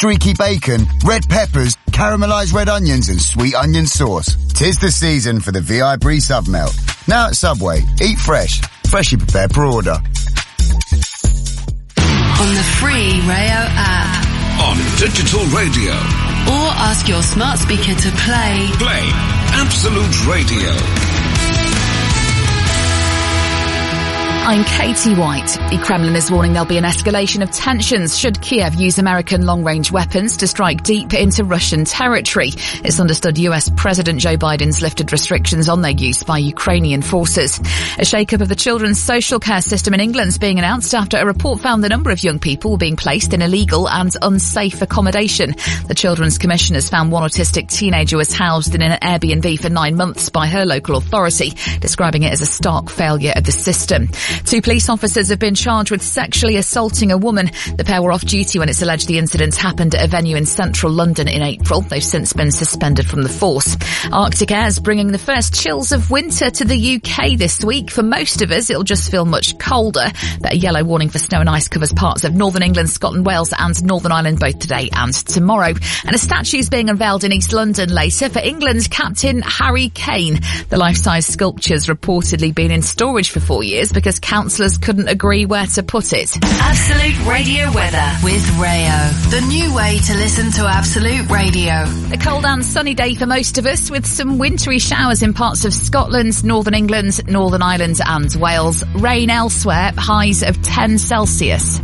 streaky bacon, red peppers, caramelised red onions and sweet onion sauce. 'Tis the season for the VI Brie Submelt. Now at Subway, eat fresh. Freshly prepared per order. On the free Rayo app. On digital radio. Or ask your smart speaker to play. Play Absolute Radio. I'm Katie White. The Kremlin is warning there'll be an escalation of tensions should Kiev use American long-range weapons to strike deep into Russian territory. It's understood US President Joe Biden's lifted restrictions on their use by Ukrainian forces. A shake-up of the children's social care system in England's being announced after a report found the number of young people were being placed in illegal and unsafe accommodation. The Children's Commission has found one autistic teenager was housed in an Airbnb for 9 months by her local authority, describing it as a stark failure of the system. 2 police officers have been charged with sexually assaulting a woman. The pair were off duty when it's alleged the incidents happened at a venue in central London in April. They've since been suspended from the force. Arctic air is bringing the first chills of winter to the UK this week. For most of us, it'll just feel much colder. But a yellow warning for snow and ice covers parts of Northern England, Scotland, Wales and Northern Ireland both today and tomorrow. And a statue is being unveiled in East London later for England's captain Harry Kane. The life-size sculpture's reportedly been in storage for 4 years because councillors couldn't agree where to put it. Absolute Radio weather with Rayo. The new way to listen to Absolute Radio. A cold and sunny day for most of us with some wintry showers in parts of Scotland, Northern England, Northern Ireland and Wales. Rain elsewhere, highs of 10 Celsius.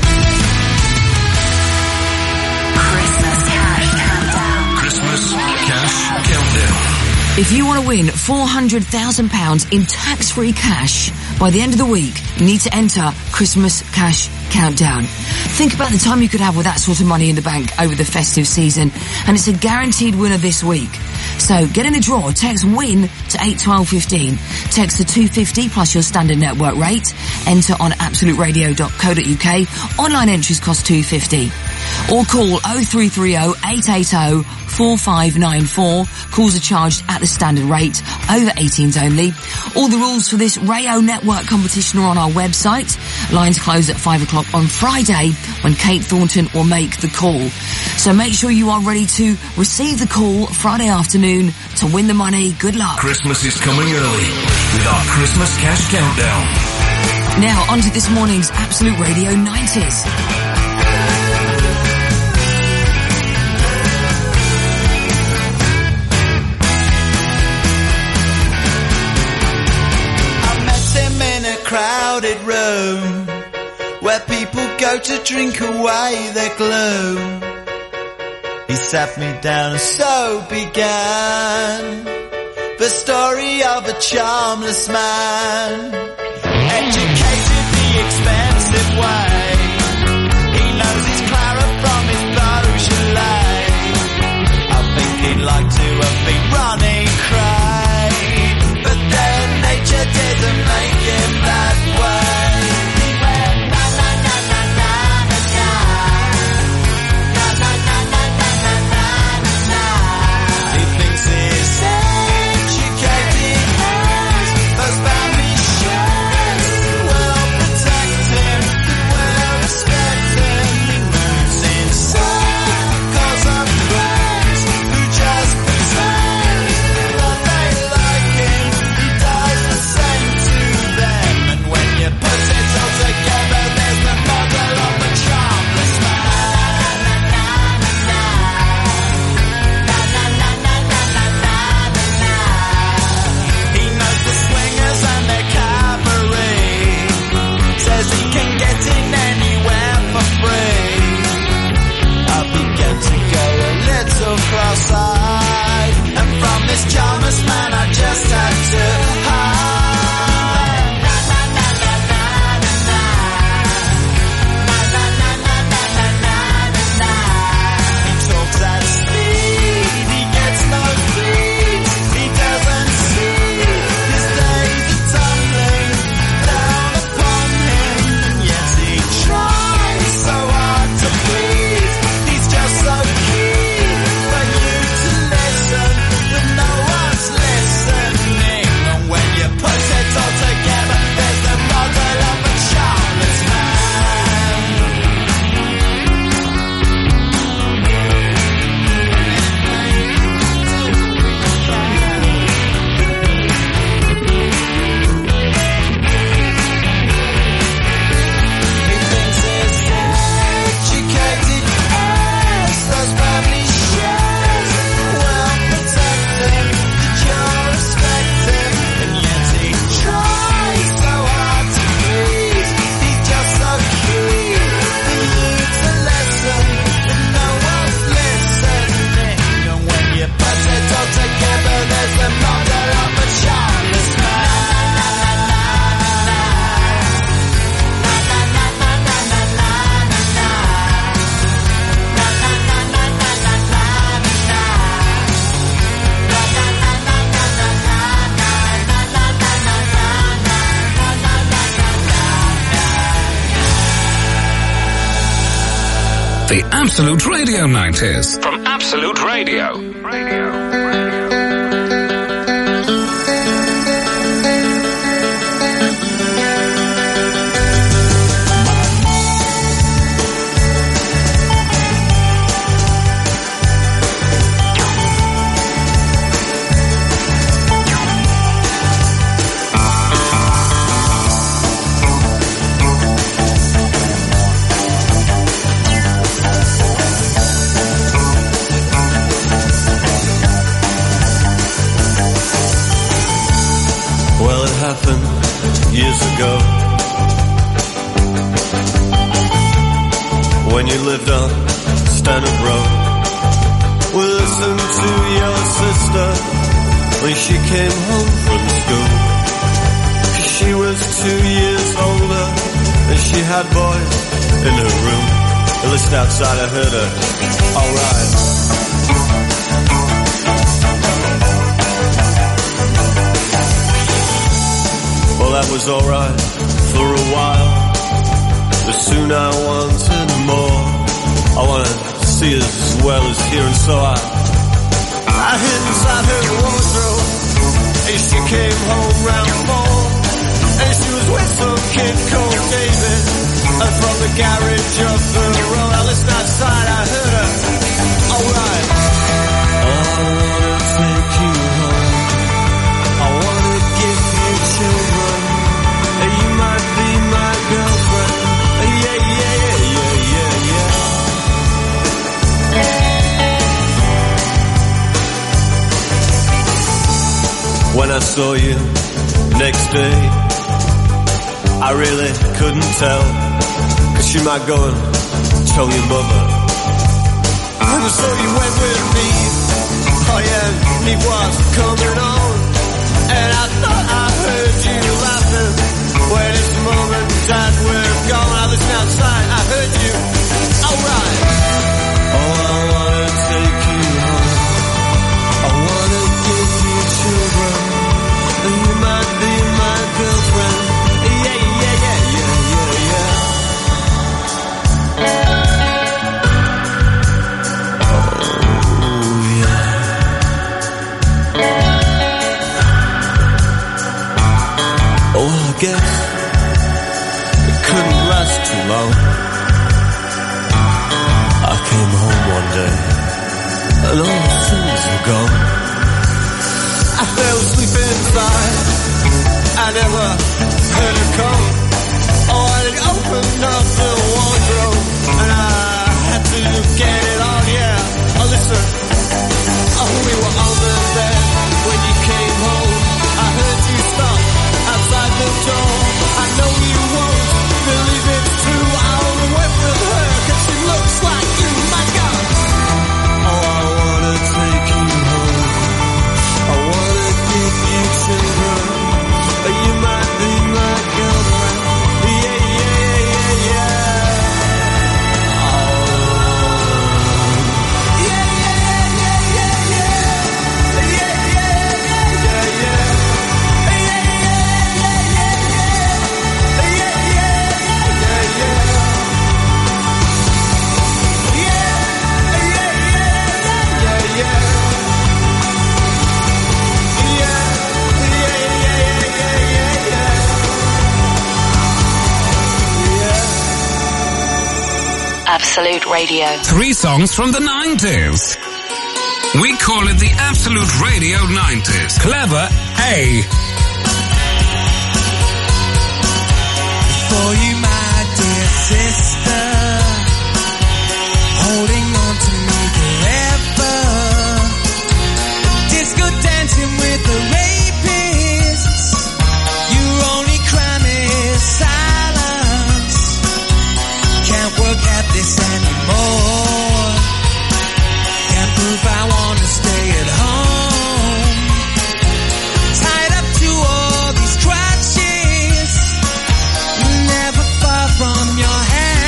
Christmas Cash Countdown. Christmas Cash Countdown. If you want to win £400,000 in tax-free cash by the end of the week, you need to enter Christmas Cash Countdown. Think about the time you could have with that sort of money in the bank over the festive season, and it's a guaranteed winner this week. So get in the draw, text WIN to 81215, text the 250 plus your standard network rate, enter on absoluteradio.co.uk, online entries cost £2.50, or call 0330 880 4594. Calls are charged at the standard rate, over 18s only. All the rules for this Rayo Network competition are on our website. Lines close at 5 o'clock on Friday when Kate Thornton will make the call. So make sure you are ready to receive the call Friday afternoon to win the money. Good luck. Christmas is coming early with our Christmas Cash Countdown. Now on to this morning's Absolute Radio 90s. Crowded room where people go to drink away their gloom. He sat me down and so began the story of a charmless man, educated the expensive way. He knows his Clara from his Beaujolais. I think he'd like to have been running cray, but then nature didn't make him that way. He went na na na na na na na, na na na na na na na na. He thinks he's educated as those family shows will protect him The Absolute Radio 90s from Absolute Radio. Happened years ago when you lived on Stanhope Road. We listened to your sister when she came home from school. She was 2 years older and she had boys in her room. I listened outside, I heard her, alright. Well, that was alright for a while, but soon I wanted more. I wanted to see as well as hear, and so I hid inside her wardrobe, and she came home round 4, and she was with some kid called David, and from the garage of the road. I listened outside, I heard her, alright. Oh, I wanna take you home, I wanna give you children. You might be my girlfriend. Yeah, yeah, yeah, yeah, yeah. When I saw you next day, I really couldn't tell, 'cause you might go and tell your mother. And so you went with me. Oh yeah, it was coming on, and I thought I heard you laughing. When it's mom and dad were gone, I listened outside, I heard you, alright. Oh, I wanna take you home, I wanna give you children, and you might be my girlfriend. Yeah, yeah, yeah, yeah, yeah, yeah. Oh, yeah. Oh, I guess couldn't last too long. I came home one day and all the things were gone. I fell asleep inside, I never heard her come. Oh, I opened up the wardrobe and I had to get it on, yeah. Oh, listen, oh, we were on the bed when you came home. I heard you stop outside the door. I know you won't believe it's true. I'll went with her 'cause she looks like you, my God. Oh, I wanna take you home, I wanna give you children, you might be my girlfriend. Yeah, yeah, yeah, yeah. Oh. Yeah, yeah, yeah, yeah, yeah. Yeah, yeah, yeah, yeah, yeah. Absolute Radio. 3 songs from the 90s. We call it the Absolute Radio 90s. Clever A. For you, my dear sister, holding on to me forever. Disco dancing with the rapists. Your only crime is silence. Can't work at this anymore. Can't prove I want to stay at home. Tied up to all these crutches. Never far from your hand.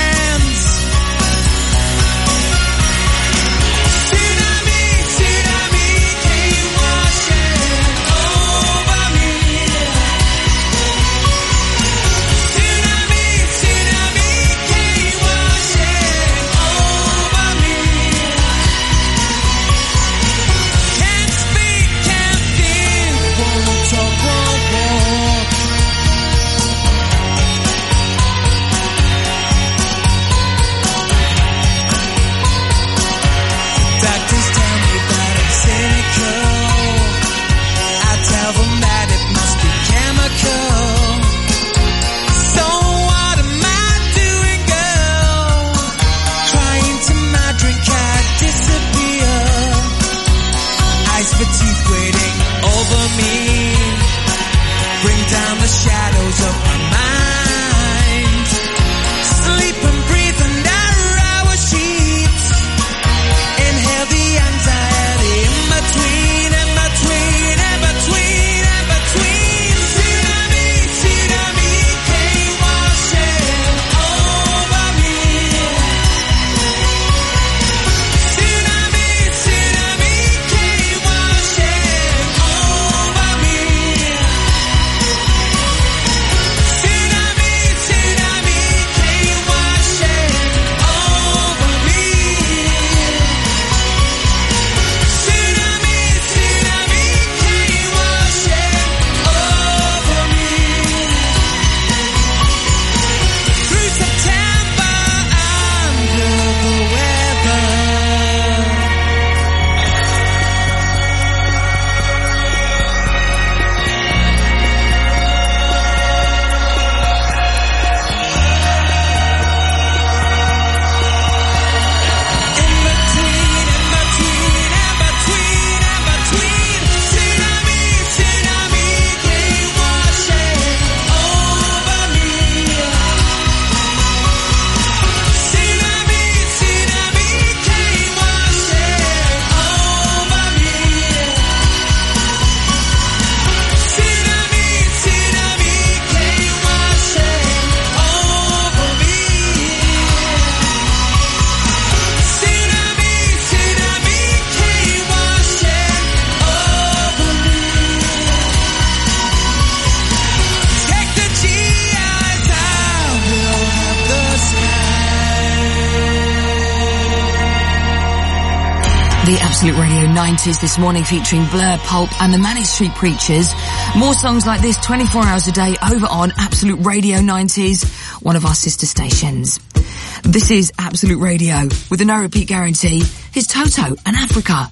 The Absolute Radio 90s this morning featuring Blur, Pulp and the Manic Street Preachers. More songs like this 24 hours a day over on Absolute Radio 90s, one of our sister stations. This is Absolute Radio with a no repeat guarantee. Here's Toto and Africa.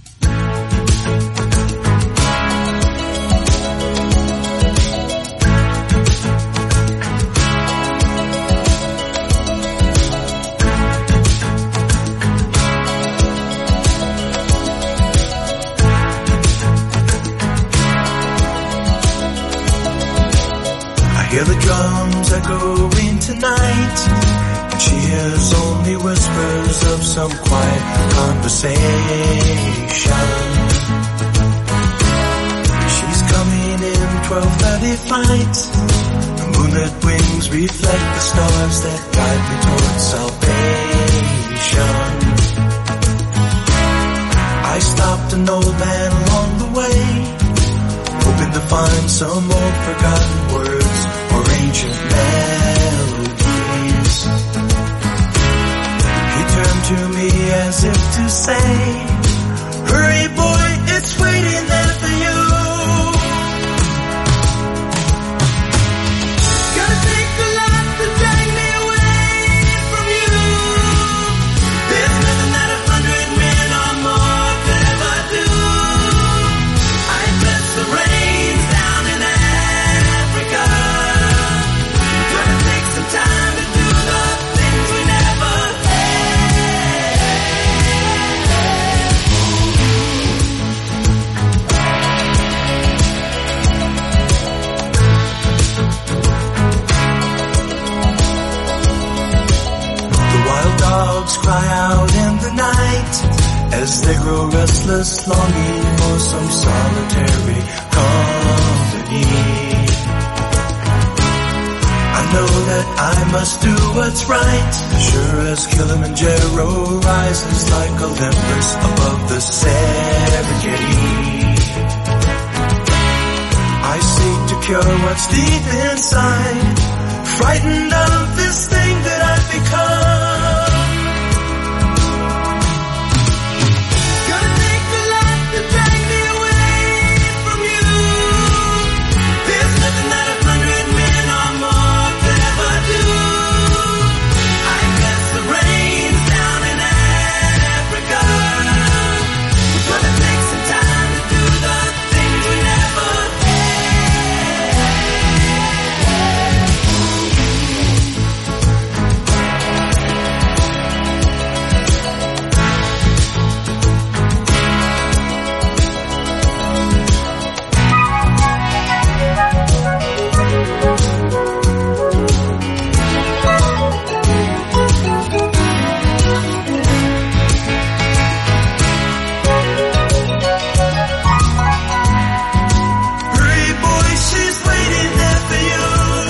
Hear the drums echoing tonight, and she hears only whispers of some quiet conversation. She's coming in 12:30 flight. The moonlit wings reflect the stars that guide me towards salvation. I stopped an old man along the way, hoping to find some old forgotten words or ancient melodies. He turned to me as if to say, hurry boy, it's waiting there for you. Gotta take the light to drag me away from you. There's nothing that 100 men or more could ever do. I bless the rains down in Africa. Gonna take some time to do the things we never The wild dogs cry out in the night as they grow restless, longing for some solitary company. I know that I must do what's right, sure as Kilimanjaro rises like Olympus above the Serengeti. I seek to cure what's deep inside, frightened of this thing that I've become. Gonna take the light to drag me away from you. There's nothing that 100 men or more could ever do. I bless the rains down in Africa. Gonna take some time to do the things we never Hurry boy, she's waiting there for you.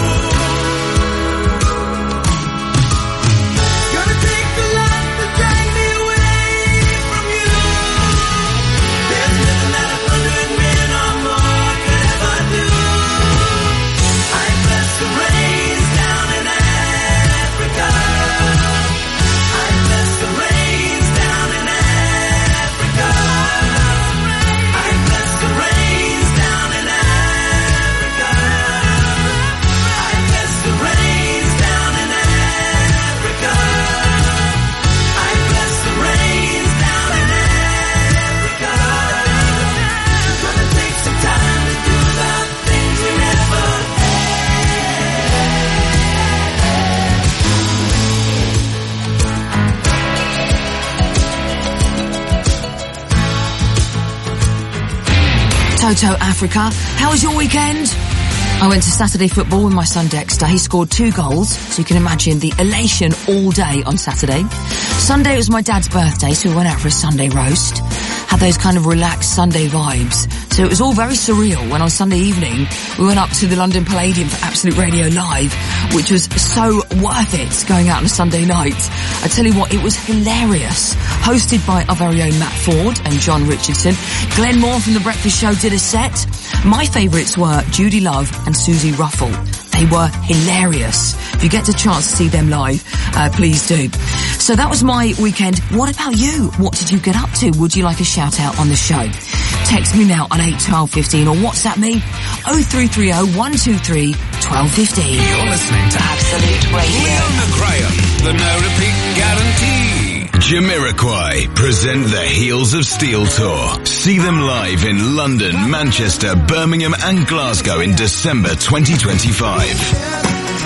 Gonna take the light to drag me away from you. There's nothing that 100 men or more could ever do. I bless the rains down in Africa. I bless the rains down in Africa. I bless the rains down in Africa. I bless the rains down in Africa. I bless the rains down in Africa. Gonna take some time to do the things we never Toto Africa. How was your weekend? I went to Saturday football with my son Dexter. He scored 2 goals, so you can imagine the elation all day on Saturday. Sunday was my dad's birthday, so we went out for a Sunday roast. Had those kind of relaxed Sunday vibes. So it was all very surreal when on Sunday evening we went up to the London Palladium for Absolute Radio Live, which was so worth it going out on a Sunday night. I tell you what, it was hilarious. Hosted by our very own Matt Ford and John Richardson. Glenn Moore from The Breakfast Show did a set. My favourites were Judy Love and Susie Ruffle. They were hilarious. If you get the chance to see them live, please do. So that was my weekend. What about you? What did you get up to? Would you like a shout out on the show? Text me now on 8 12 15 or WhatsApp me 0330 123 12 15. You're listening to Absolute Radio. Leona Graham, the no repeat guarantee. Jamiroquai present the Heels of Steel Tour. See them live in London, Manchester, Birmingham and Glasgow in December 2025.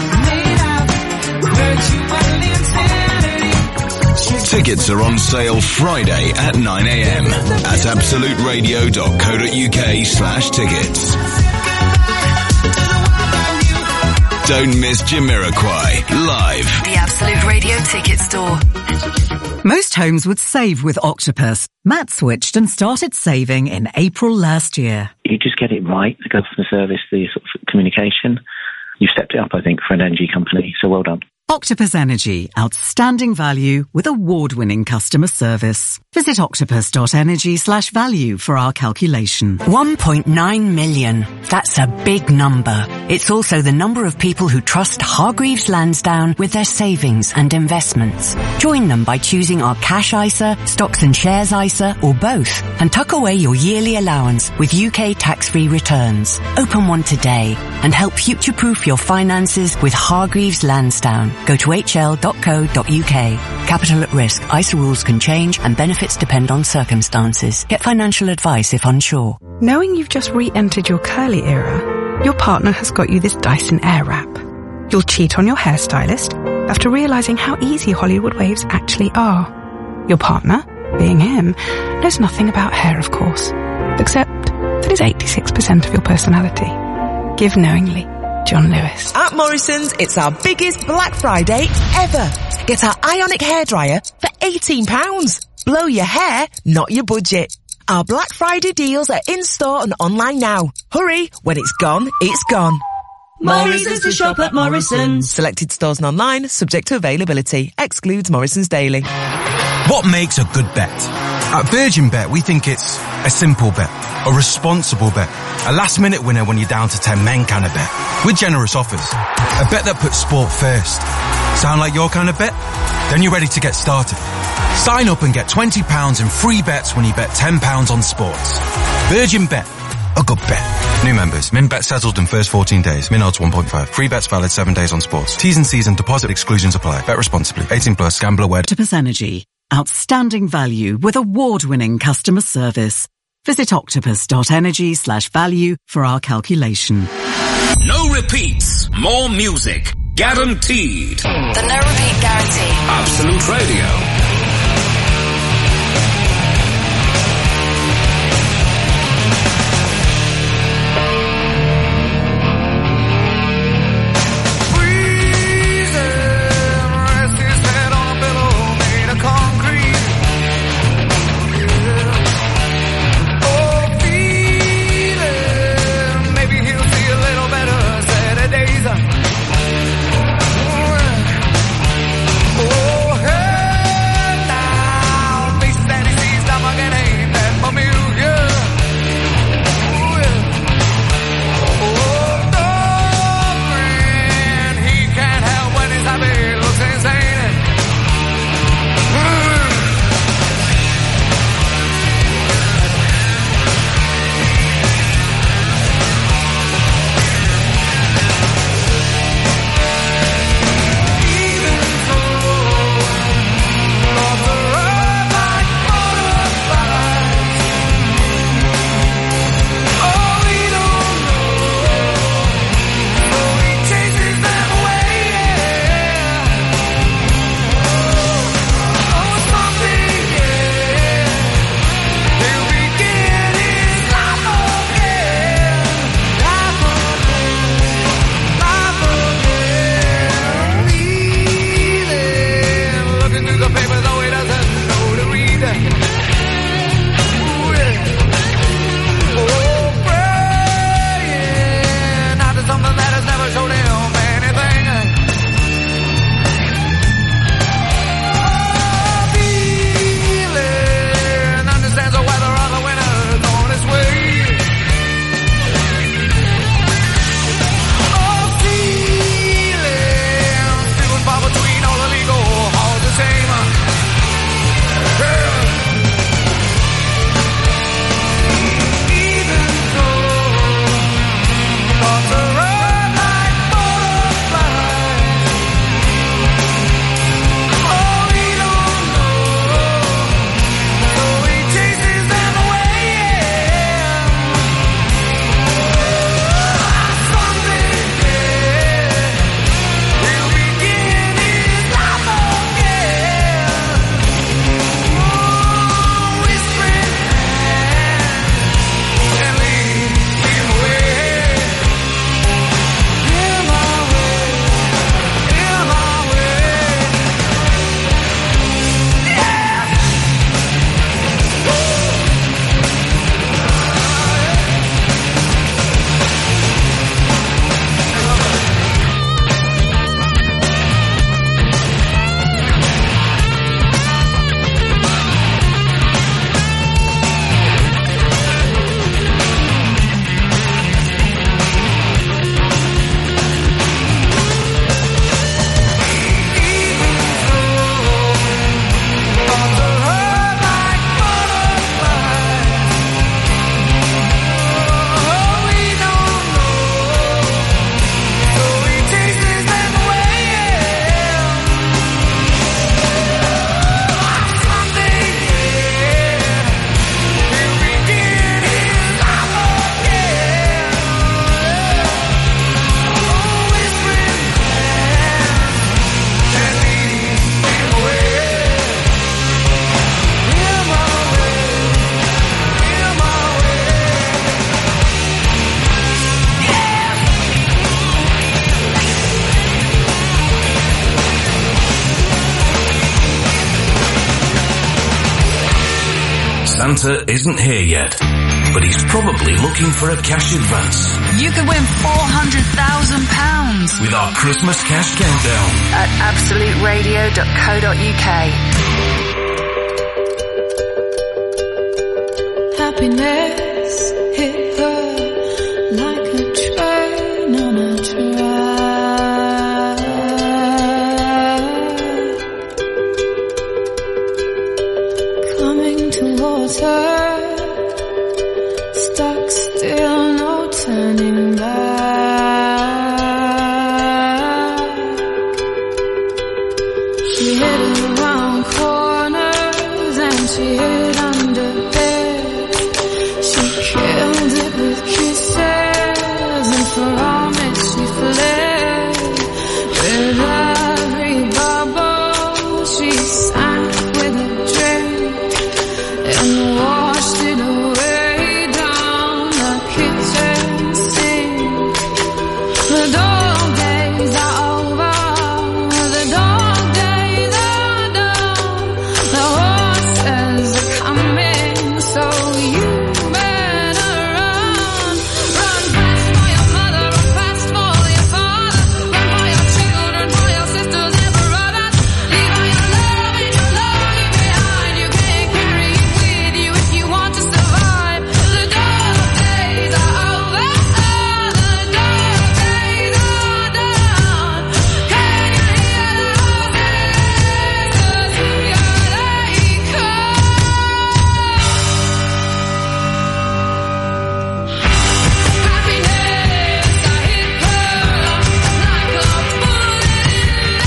Tickets are on sale Friday at 9 a.m. at absoluteradio.co.uk/tickets. Don't miss Jamiroquai live. The Absolute Radio Ticket Store. Most homes would save with Octopus. Matt switched and started saving in April last year. You just get it right, the customer service, the sort of communication. You've stepped it up, I think, for an energy company, so well done. Octopus Energy, outstanding value with award-winning customer service. Visit octopus.energy/value for our calculation. 1.9 million. That's a big number. It's also the number of people who trust Hargreaves Lansdown with their savings and investments. Join them by choosing our cash ISA, stocks and shares ISA, or both, and tuck away your yearly allowance with UK tax-free returns. Open one today and help future-proof your finances with Hargreaves Lansdown. Go to hl.co.uk. Capital at risk. ISA rules can change and benefits depend on circumstances. Get financial advice if unsure. Knowing you've just re-entered your curly era, your partner has got you this Dyson Airwrap. You'll cheat on your hairstylist after realising how easy Hollywood waves actually are. Your partner, being him, knows nothing about hair, of course, except that it's 86% of your personality. Give knowingly. John Lewis. At Morrison's, it's our biggest Black Friday ever. Get our Ionic hairdryer for £18. Blow your hair, not your budget. Our Black Friday deals are in-store and online now. Hurry, when it's gone, it's gone. Morrison's to shop at Morrison's. Selected stores and online, subject to availability. Excludes Morrison's Daily. What makes a good bet? At Virgin Bet, we think it's a simple bet, a responsible bet, a last-minute winner when you're down to 10 men kind of bet, with generous offers. A bet that puts sport first. Sound like your kind of bet? Then you're ready to get started. Sign up and get £20 in free bets when you bet £10 on sports. Virgin Bet. A good bet. New members. Min bet settled in first 14 days. Min odds 1.5. Free bets valid 7 days on sports. T's and C's and deposit exclusions apply. Bet responsibly. 18 plus. Gambler aware. Octopus Energy. Outstanding value with award-winning customer service. Visit octopus.energy/value for our calculation. No repeats. More music. Guaranteed. The no repeat guarantee. Absolute Radio. Oh, hey. Santa isn't here yet, but he's probably looking for a cash advance. You could win £400,000 with our Christmas cash countdown at absoluteradio.co.uk. Happiness hit her like a train on a track, coming towards her, stuck still, no turning back. She hid around corners and she hid under bed. She killed it with kisses, and for almost she fled. With every bubble she sank with a drink and washed it away down the kitchen sink. The dog days are over, the dog days are done. The horses are coming, so you better run. Run fast for your mother, run fast for your father, run for your children, for your sisters and brothers. Leave all your love and your longing behind. You can't carry it with you if you want to survive. The dog days are over, the dog days are done. Can you hear the horses? 'Cause here they come. Happiness, I hit her like a bullet in the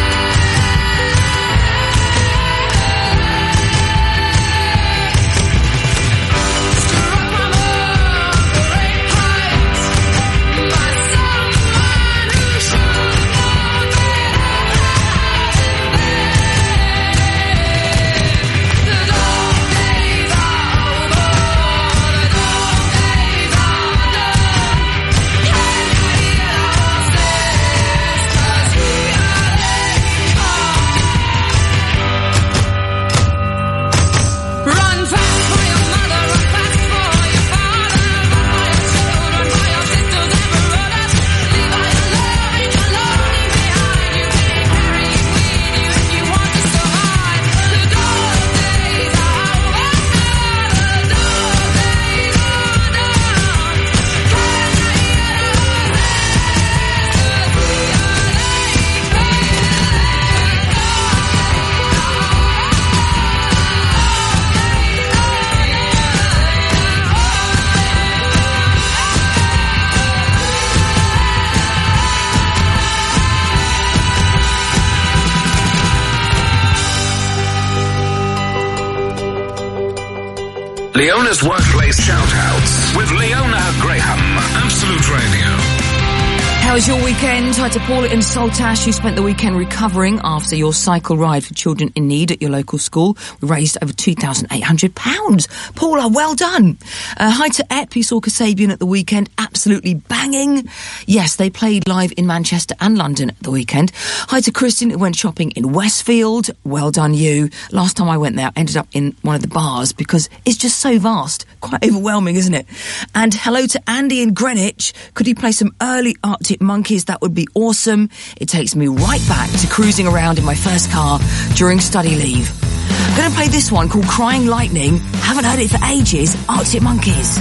struck from a great height by someone who should have known better. The dog days are over, the dog days are done. Can you hear the horses? 'Cause here they come. Run fast for your mother, run fast for your father, run for your children, for your sisters and brothers. Leave all your love and your longing behind. You can't carry it with you if you want to survive. The dog days are over, the dog days are done. Can you hear the Leona's Workplace Shoutouts with Leona Graham. Absolute Radio. How was your weekend? Hi to Paula in Saltash, who spent the weekend recovering after your cycle ride for children in need at your local school. We raised over £2,800. Paula, well done. Hi to Ep, who saw Kasabian at the weekend. Absolutely banging. Yes, they played live in Manchester and London at the weekend. Hi to Kristin, who went shopping in Westfield. Well done, you. Last time I went there, I ended up in one of the bars because it's just so vast. Quite overwhelming, isn't it? And hello to Andy in Greenwich. Could he play some early Arctic Monkeys? That would be awesome. It takes me right back to cruising around in my first car during study leave. I'm going to play this one called Crying Lightning. Haven't heard it for ages. Arctic Monkeys.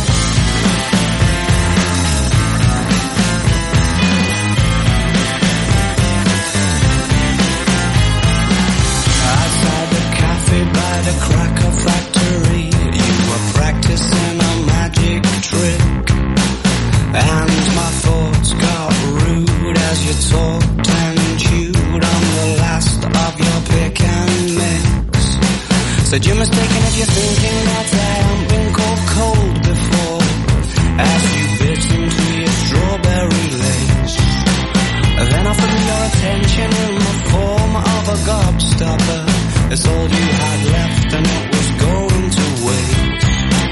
Outside the cafe by the cracker factory, you were practicing a magic trick, and my thoughts got rude as you talked and chewed on the last of your pick and mix. Said you're mistaken if you're thinking that I haven't been cold before, as you bit into your strawberry lace. Then offered me your attention in the form of a gobstopper. It's all you had left and it was going to waste.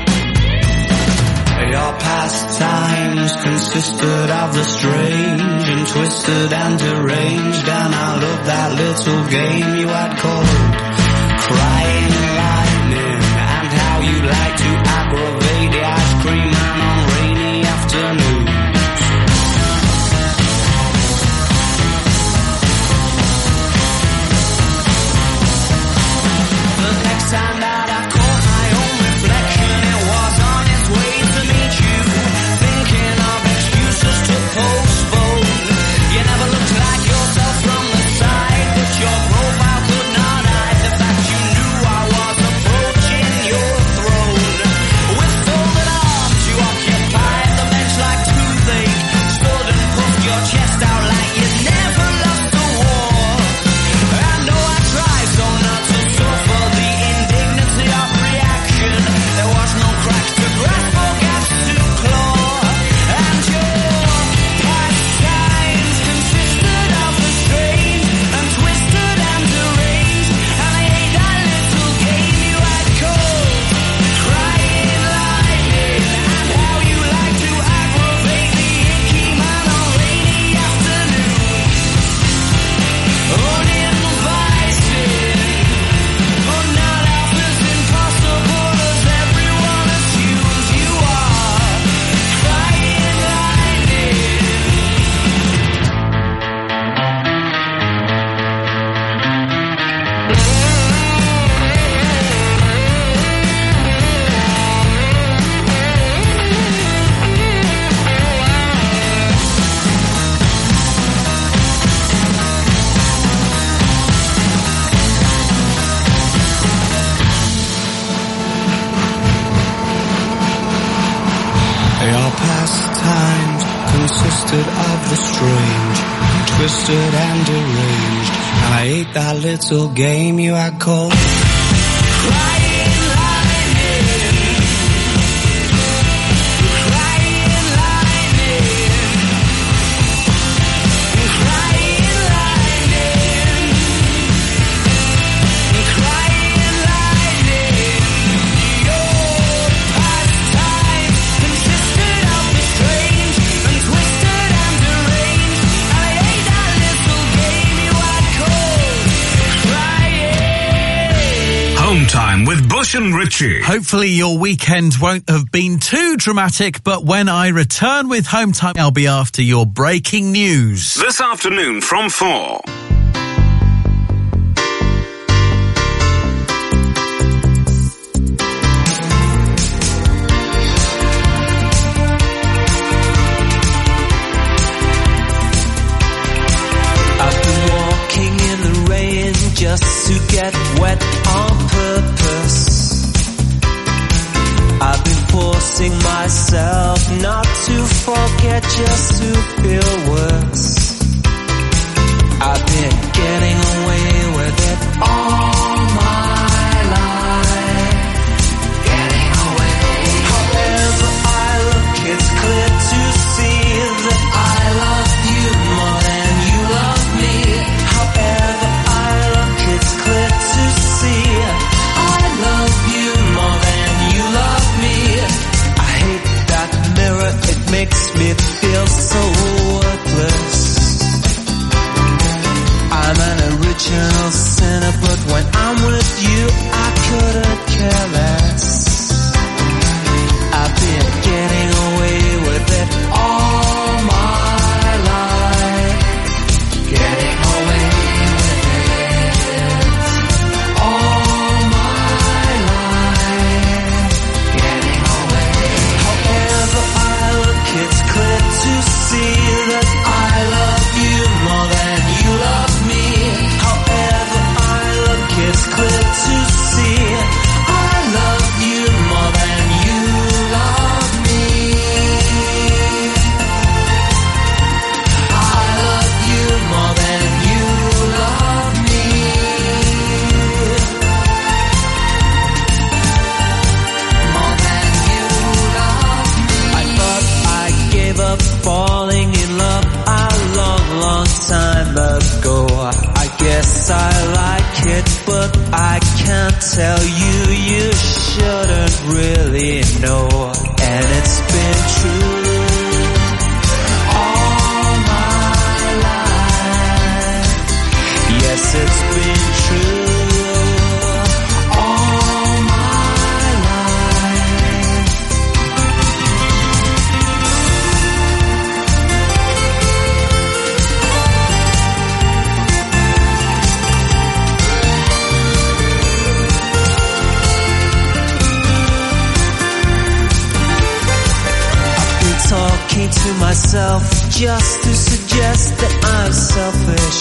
Your pastimes consisted of the strange and twisted and deranged, and I loved that little game you had called Crying Lightning, and how Our pastimes consisted of the strange, twisted and deranged, and I ate that little game you had called Crying Lightning. Crying Lightning. Crying Lightning. Crying Lightning. Your pastime consisted of the strange and twisted and deranged, and I ate that little game you had called Crying. Home time with Bush and Richie. Hopefully your weekend won't have been too dramatic, but when I return with Home Time, I'll be after your breaking news. This afternoon from 4. I've been walking in the rain just to get wet on purpose. I've been forcing myself not to forget, just to feel worse. I've been getting away with it all my life. Getting away. However I look, it's clear to see that I love you more than you love me. However I look, it's clear to see I love you more than you love me. I hate that mirror, it makes me feel so worthless. I'm an original sinner, but when I'm with you, I couldn't care less. I've been getting away with it all my life. Getting away with it all my life. Getting away. However I look, it's clear to see that I love you more than you love me. However I look, it's clear to see I love you more than you love me. I love you more than you love me. More than you love me. I thought I gave up falling in love a long, long time ago. I guess I like it, but I can't tell you. You shouldn't really know. And it's been true all my life. Yes, it's been true all my life. Talking to myself just to suggest that I'm selfish.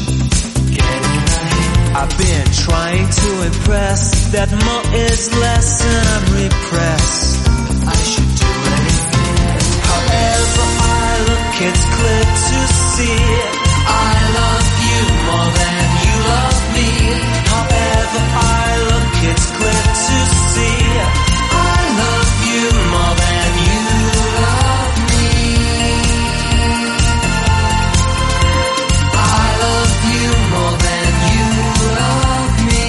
I've been trying to impress that more is less and I'm repressed. I should do anything. However I look, it's clear to see I love you more than you love me. However I look, it's clear to see I love you more than you love me. I love you more than you love me.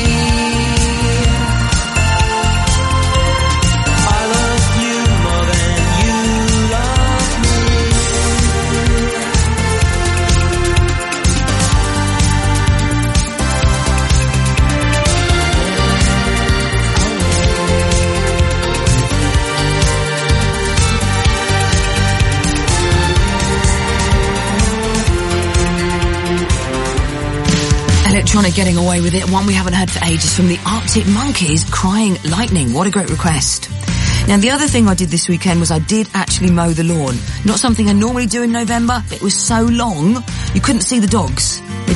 I love you more than you love me. Electronic Getting Away With It, one we haven't heard for ages from the Arctic Monkeys, Crying Lightning. What a great request. Now, the other thing I did this weekend was I did actually mow the lawn. Not something I normally do in November. It was so long, you couldn't see the dogs. They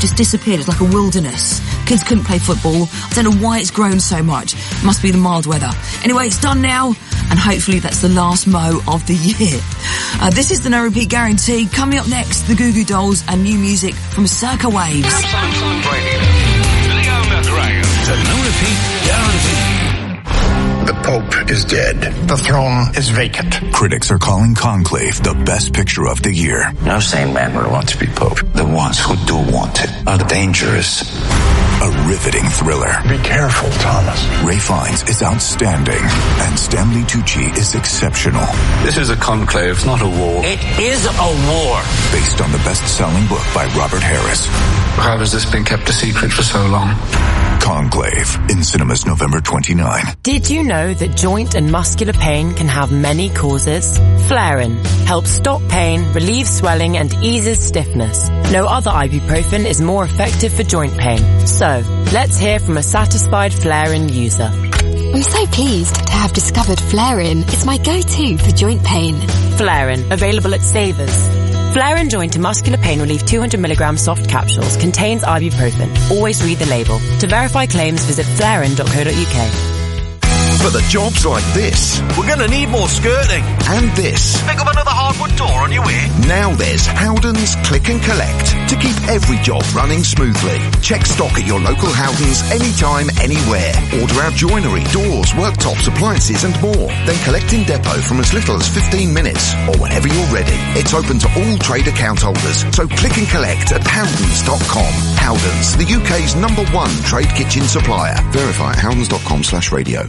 just disappeared. It's like a wilderness. Kids couldn't play football. I don't know why it's grown so much. Must be the mild weather. Anyway, it's done now, and hopefully that's the last mow of the year. This is the No Repeat Guarantee. Coming up next, the Goo Goo Dolls and new music from Circa Waves. Absolute Radio. Leo McRae. The No Repeat Guarantee. The Pope is dead. The throne is vacant. Critics are calling Conclave the best picture of the year. No sane man would want to be Pope. The ones who do want it are dangerous. A riveting thriller. Be careful, Thomas. Ray Fiennes is outstanding, and Stanley Tucci is exceptional. This is a conclave, not a war. It is a war. Based on the best-selling book by Robert Harris. How has this been kept a secret for so long? Conclave, in cinemas November 29. Did you know that joint and muscular pain can have many causes? Flarin helps stop pain, relieves swelling, and eases stiffness. No other ibuprofen is more effective for joint pain. So, let's hear from a satisfied Flarin user. I'm so pleased to have discovered Flarin. It's my go-to for joint pain. Flarin, available at Savers. Flarin Joint and Muscular Pain Relief 200mg soft capsules contains ibuprofen. Always read the label. To verify claims, visit flarin.co.uk. For the jobs like this, we're going to need more skirting. And this. Pick up another hardwood door on your way. Now there's Howden's Click and Collect to keep every job running smoothly. Check stock at your local Howden's anytime, anywhere. Order our joinery, doors, worktops, appliances and more. Then collect in depot from as little as 15 minutes or whenever you're ready. It's open to all trade account holders. So click and collect at howdens.com. Howdens, the UK's #1 trade kitchen supplier. Verify at howdens.com/radio.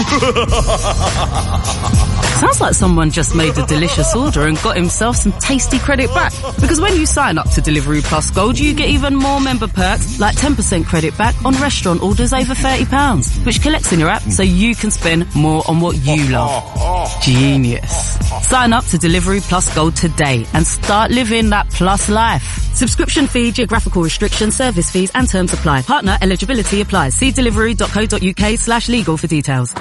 Sounds like someone just made a delicious order and got himself some tasty credit back. Because when you sign up to Delivery Plus Gold, you get even more member perks, like 10% credit back on restaurant orders over £30, which collects in your app so you can spend more on what you love. Genius. Sign up to Delivery Plus Gold today and start living that plus life. Subscription fee, geographical restrictions, service fees and terms apply. Partner eligibility applies. See delivery.co.uk/legal for details.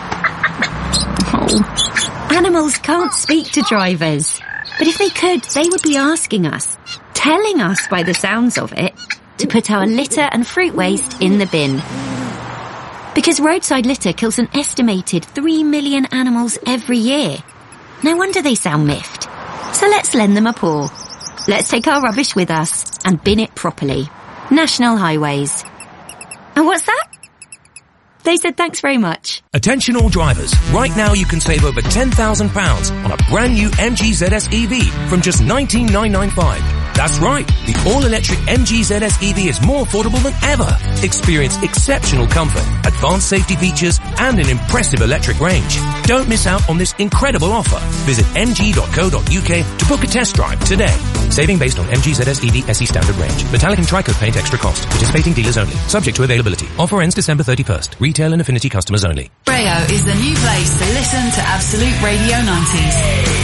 Animals can't speak to drivers. But if they could, they would be asking us, telling us by the sounds of it, to put our litter and fruit waste in the bin. Because roadside litter kills an estimated 3 million animals every year. No wonder they sound miffed. So let's lend them a paw. Let's take our rubbish with us and bin it properly. National Highways. And what's that? They said thanks very much. Attention all drivers. Right now you can save over £10,000 on a brand new MG ZS EV from just $19,995. That's right. The all-electric MG ZS EV is more affordable than ever. Experience exceptional comfort, advanced safety features, and an impressive electric range. Don't miss out on this incredible offer. Visit mg.co.uk to book a test drive today. Saving based on MG ZS EV SE standard range. Metallic and tri-coat paint extra cost. Participating dealers only. Subject to availability. Offer ends December 31st. Retail and Affinity customers only. Rayo is the new place to listen to Absolute Radio 90s.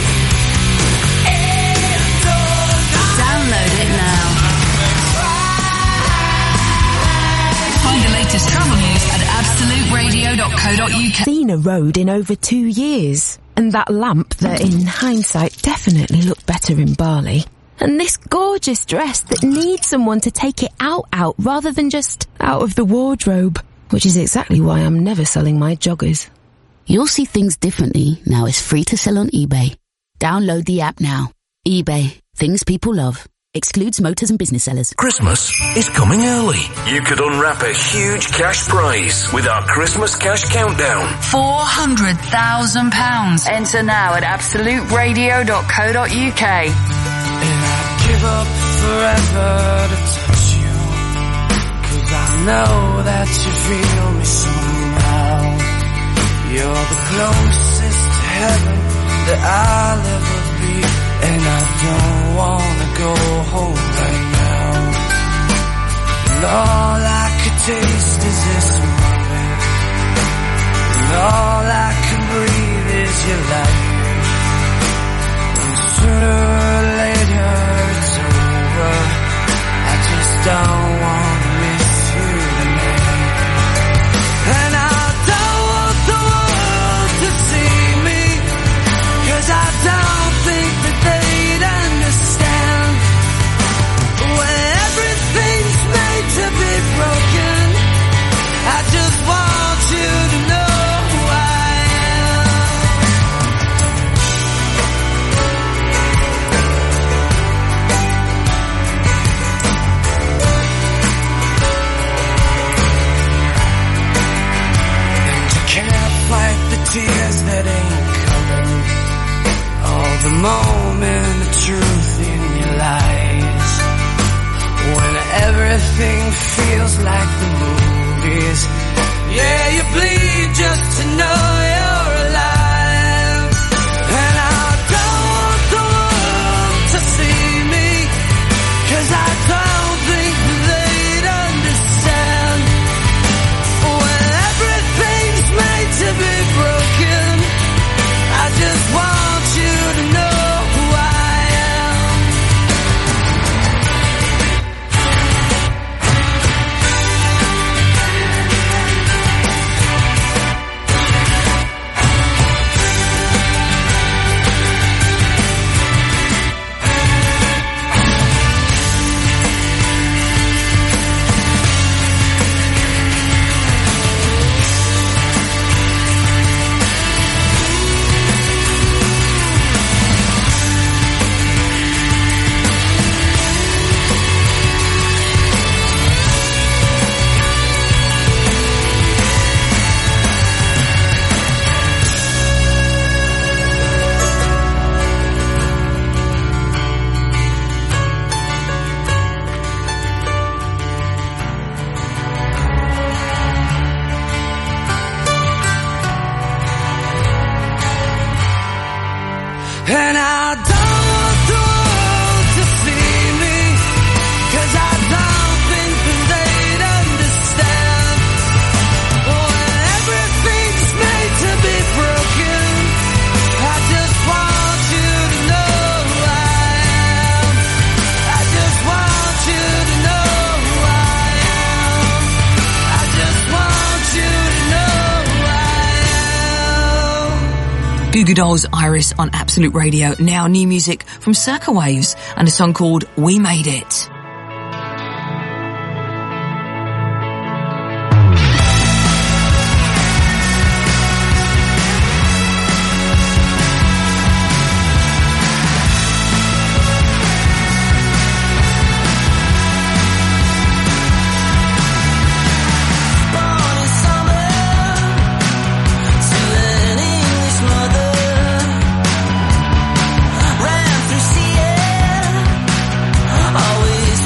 Download it now. Find the latest travel news at absoluteradio.co.uk. Seen a road in over 2 years. And that lamp that in hindsight definitely looked better in Bali. And this gorgeous dress that needs someone to take it out rather than just out of the wardrobe. Which is exactly why I'm never selling my joggers. You'll see things differently now it's free to sell on eBay. Download the app now. eBay. Things people love. Excludes motors and business sellers. Christmas is coming early. You could unwrap a huge cash prize with our Christmas cash countdown. £400,000. Enter now at absoluteradio.co.uk. And I'd give up forever to touch you, 'cause I know that you feel me somehow. You're the closest to heaven that I'll ever be, and I don't wanna go home right now. And all I could taste is this moment, and all I can breathe is your light. And sooner or later it's over. I just don't wanna miss you tonight. And I don't want the world to see me, 'cause I don't think that they'd understand when everything's tears that ain't coming. Oh, the moment of truth in your lies. When everything feels like the movies. Yeah, you bleed just to know you're alive. And I don't want the world to see me, 'cause I don't think they'd understand. When everything's made to be broken, I just want you to know who I am. And I don't want the world to see me, 'cause I don't think that they'd understand. When everything's made to be broken, I just want you to know who I am. I just want you to know who I am. I just want you to know who I am. Goo Goo Dolls, Iris on Absolute Radio. Now new music from Circa Waves and a song called We Made It. Ran through Seattle, always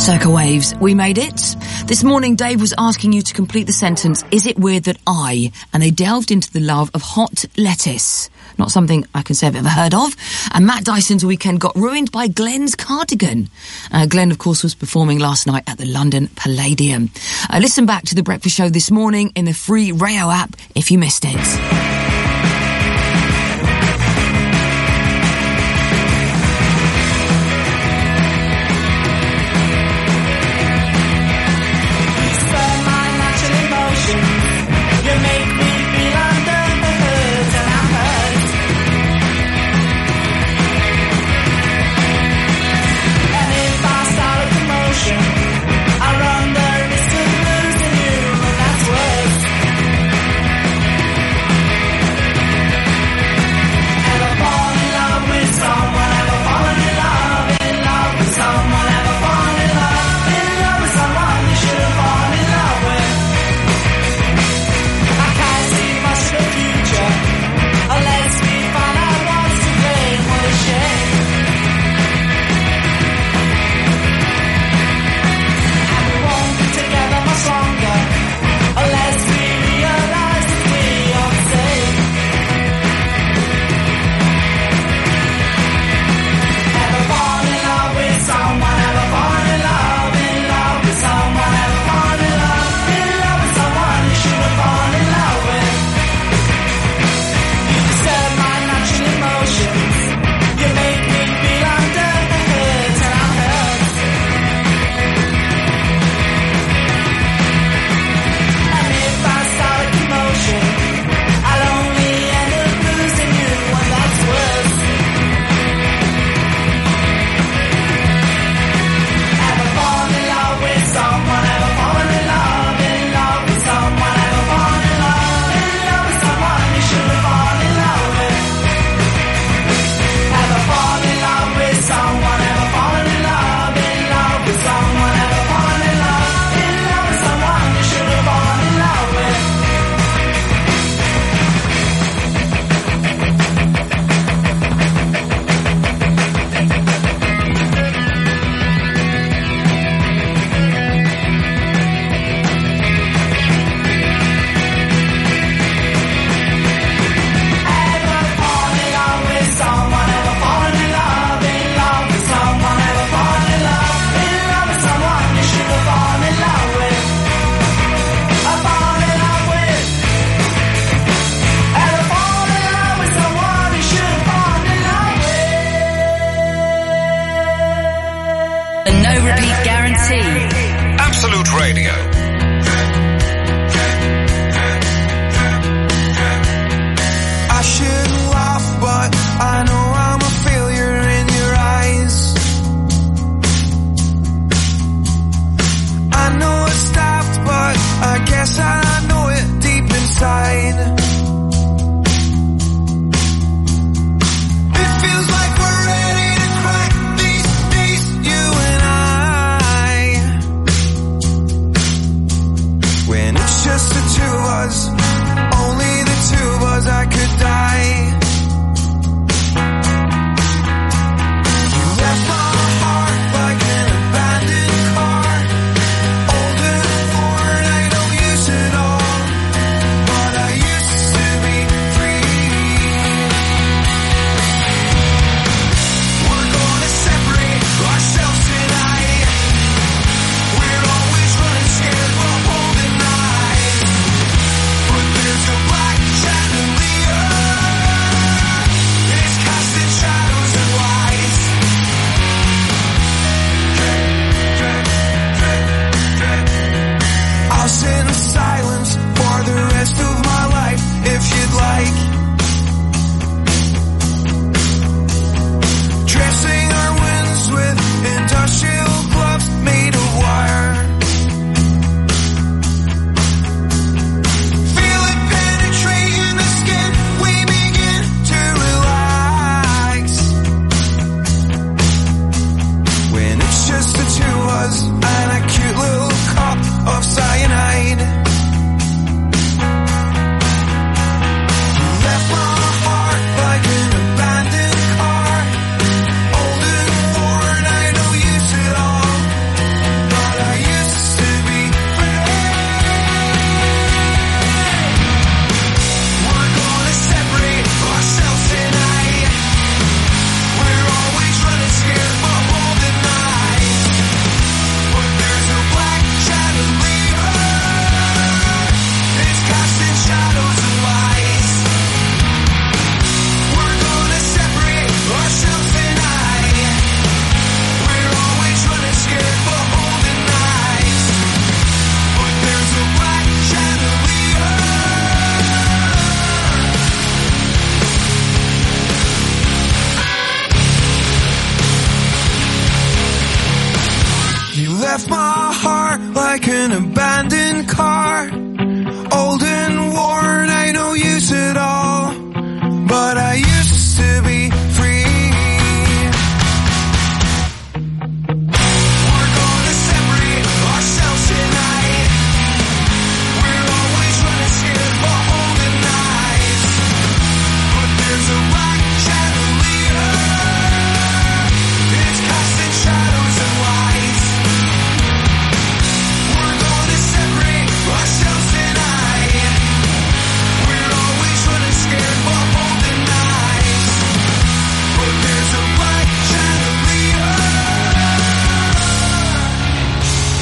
Circa Waves, we made it. This morning, Dave was asking you to complete the sentence, is it weird that I? And they delved into the love of hot lettuce. Not something I can say I've ever heard of. And Matt Dyson's weekend got ruined by Glenn's cardigan. Glenn, of course, was performing last night at the London Palladium. Listen back to The Breakfast Show this morning in the free Rayo app if you missed it.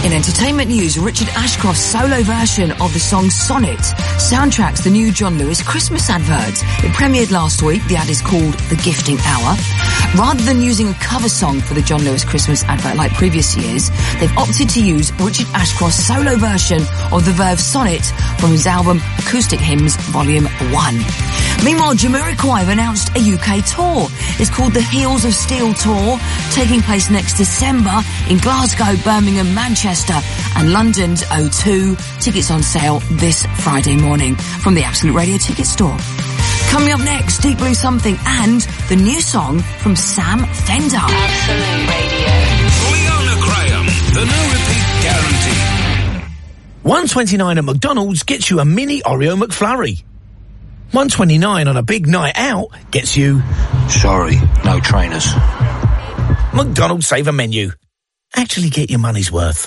In entertainment news, Richard Ashcroft's solo version of the song Sonnet soundtracks the new John Lewis Christmas advert. It premiered last week. The ad is called The Gifting Hour. Rather than using a cover song for the John Lewis Christmas advert like previous years, they've opted to use Richard Ashcroft's solo version of the Verve Sonnet from his album Acoustic Hymns Volume 1. Meanwhile, Jamiroquai have announced a UK tour. It's called the Heels of Steel Tour, taking place next December in Glasgow, Birmingham, Manchester and London's O2. Tickets on sale this Friday morning from the Absolute Radio ticket store. Coming up next, Deep Blue Something and the new song from Sam Fender. Absolute Radio. Leona Graham, the no repeat guarantee. $1.29 at McDonald's gets you a mini Oreo McFlurry. $1.29 on a big night out gets you... Sorry, no trainers. McDonald's Saver Menu. Actually get your money's worth.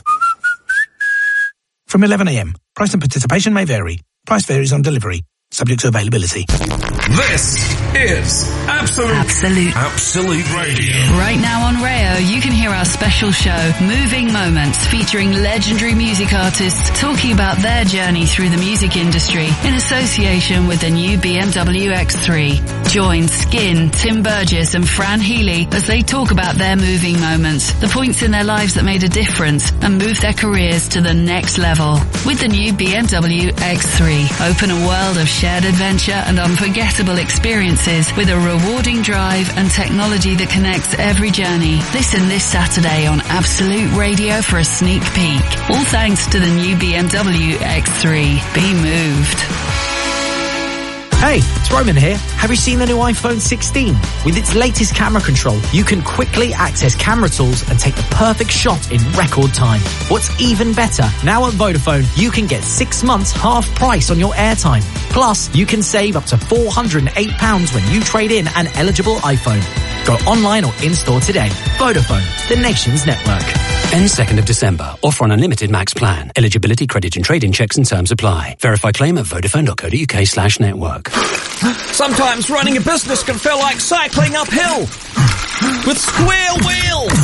From 11 a.m. Price and participation may vary. Price varies on delivery. Subject to availability. This is Absolute Radio. Right now on Rayo, you can hear our special show, Moving Moments, featuring legendary music artists talking about their journey through the music industry in association with the new BMW X3. Join Skin, Tim Burgess and Fran Healy as they talk about their moving moments, the points in their lives that made a difference and moved their careers to the next level. With the new BMW X3, open a world of shared adventure and unforgettable experiences with a rewarding drive and technology that connects every journey. Listen this Saturday on Absolute Radio for a sneak peek. All thanks to the new BMW X3. Be moved. Hey, it's Roman here. Have you seen the new iPhone 16? With its latest camera control, you can quickly access camera tools and take the perfect shot in record time. What's even better, now at Vodafone, you can get 6 months half price on your airtime. Plus, you can save up to £408 when you trade in an eligible iPhone. Go online or in-store today. Vodafone, the nation's network. End 2nd of December. Offer on unlimited max plan. Eligibility, credit and trade-in checks and terms apply. Verify claim at vodafone.co.uk/network. Sometimes running a business can feel like cycling uphill with square wheels.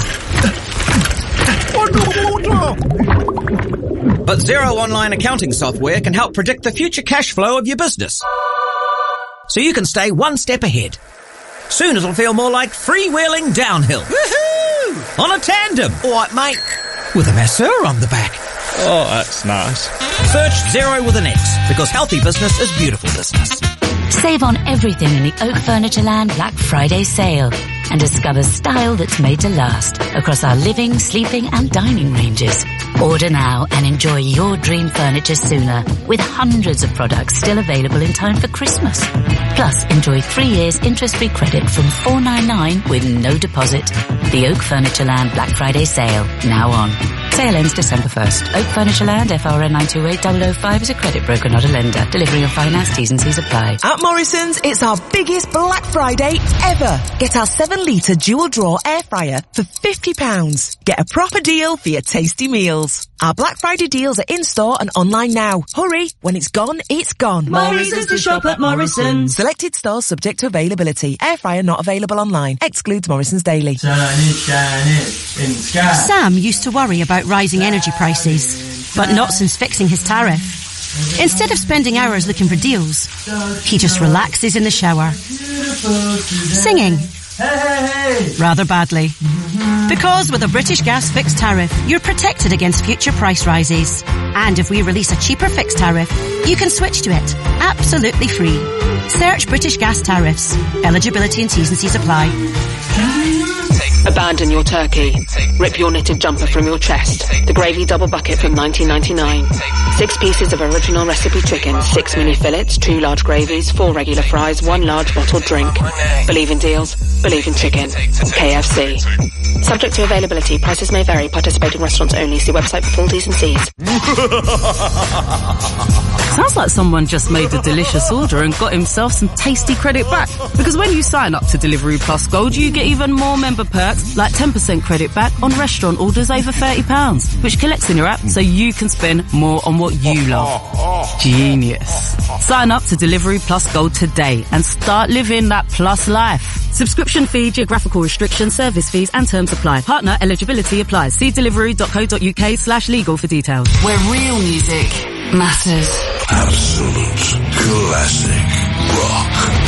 But Xero Online accounting software can help predict the future cash flow of your business, so you can stay one step ahead. Soon it'll feel more like freewheeling downhill. Woohoo! On a tandem. All right, mate. With a masseur on the back. Oh, that's nice. Search Xero with an X, because healthy business is beautiful business. Save on everything in the Oak Furnitureland Black Friday sale and discover style that's made to last across our living, sleeping and dining ranges. Order now and enjoy your dream furniture sooner with hundreds of products still available in time for Christmas. Plus, enjoy 3 years interest-free credit from $4.99 with no deposit. The Oak Furnitureland Black Friday sale, now on. Sale ends December 1st. Oak Furnitureland, FRN 928005 is a credit broker, not a lender. Delivery and finance, T's and C's apply. At Morrison's, it's our biggest Black Friday ever. Get our 7-litre dual-draw air fryer for £50. Get a proper deal for your tasty meals. Our Black Friday deals are in-store and online now. Hurry, when it's gone, it's gone. Morrison's to shop at Morrison's. Selected stores subject to availability. Air fryer not available online. Excludes Morrison's Daily. Sam used to worry about rising energy prices, but not since fixing his tariff. Instead of spending hours looking for deals, he just relaxes in the shower, singing rather badly. Because with a British Gas fixed tariff, you're protected against future price rises. And if we release a cheaper fixed tariff, you can switch to it absolutely free. Search British Gas tariffs. Eligibility and T's and C's apply. Abandon your turkey. Rip your knitted jumper from your chest. The gravy double bucket from $19.99. 6 pieces of original recipe chicken, 6 mini fillets, 2 large gravies, 4 regular fries, 1 large bottled drink. Believe in deals, believe in chicken. KFC. Subject to availability, prices may vary. Participating restaurants only. See website for full T's and C's. Sounds like someone just made a delicious order and got himself some tasty credit back. Because when you sign up to Delivery Plus Gold, you get even more member perks perks like 10% credit back on restaurant orders over £30, which collects in your app so you can spend more on what you love. Genius. Sign up to Delivery Plus Gold today and start living that plus life. Subscription fee, geographical restrictions, service fees and terms apply. Partner eligibility applies. See delivery.co.uk/legal for details. Where real music matters. Absolute classic rock.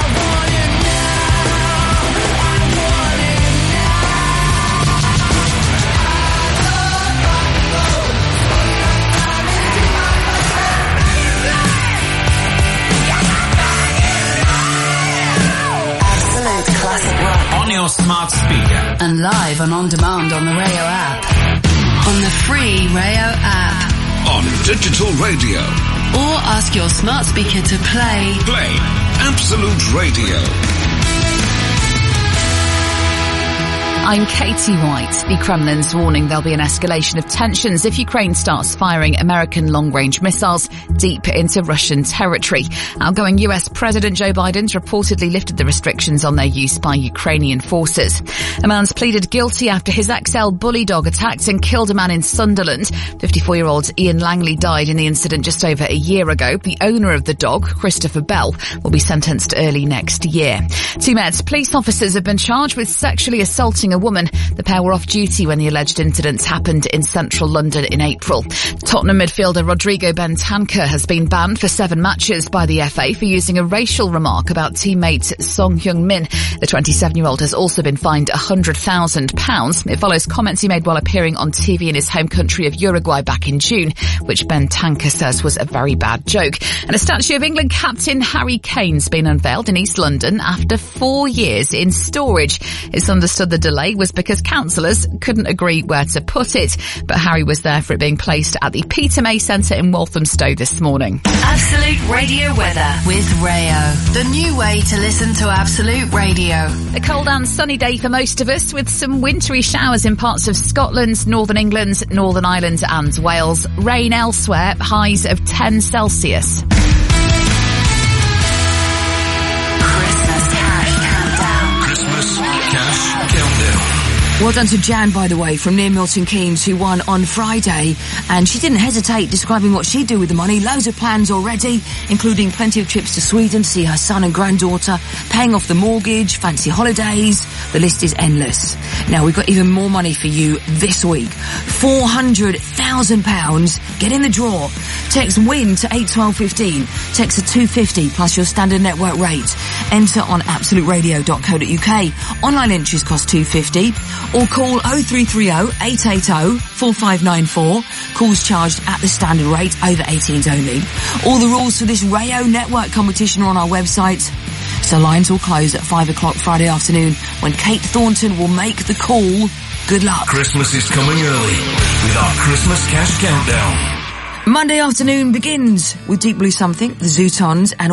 On your smart speaker. And live and on demand on the Rayo app. On the free Rayo app. On digital radio. Or ask your smart speaker to play. Play Absolute Radio. I'm Katie White. The Kremlin's warning there'll be an escalation of tensions if Ukraine starts firing American long-range missiles deep into Russian territory. Outgoing US President Joe Biden's reportedly lifted the restrictions on their use by Ukrainian forces. A man's pleaded guilty after his XL bully dog attacked and killed a man in Sunderland. 54-year-old Ian Langley died in the incident just over a year ago. The owner of the dog, Christopher Bell, will be sentenced early next year. Two Mets police officers have been charged with sexually assaulting a woman. The pair were off duty when the alleged incidents happened in central London in April. Tottenham midfielder Rodrigo Bentancur has been banned for 7 matches by the FA for using a racial remark about teammate Song Heung-min. The 27-year-old has also been fined £100,000. It follows comments he made while appearing on TV in his home country of Uruguay back in June, which Bentancur says was a very bad joke. And a statue of England captain Harry Kane's been unveiled in East London after 4 years in storage. It's understood the delay was because councillors couldn't agree where to put it, but Harry was there for it being placed at the Peter May Centre in Walthamstow this morning. Absolute Radio weather with Rayo, the new way to listen to Absolute Radio. A cold and sunny day for most of us, with some wintry showers in parts of Scotland, Northern England, Northern Ireland and Wales. Rain elsewhere, highs of 10 Celsius. Well done to Jan, by the way, from near Milton Keynes, who won on Friday. And she didn't hesitate describing what she'd do with the money. Loads of plans already, including plenty of trips to Sweden to see her son and granddaughter, paying off the mortgage, fancy holidays. The list is endless. Now, we've got even more money for you this week. £400,000. Get in the draw. Text WIN to 81215. Text a 250 plus your standard network rate. Enter on absoluteradio.co.uk. Online entries cost £2.50. Or call 0330 880 4594. Calls charged at the standard rate, over 18s only. All the rules for this Rayo Network competition are on our website. So lines will close at 5 o'clock Friday afternoon when Kate Thornton will make the call. Good luck. Christmas is coming early with our Christmas Cash Countdown. Monday afternoon begins with Deep Blue Something, the Zootons and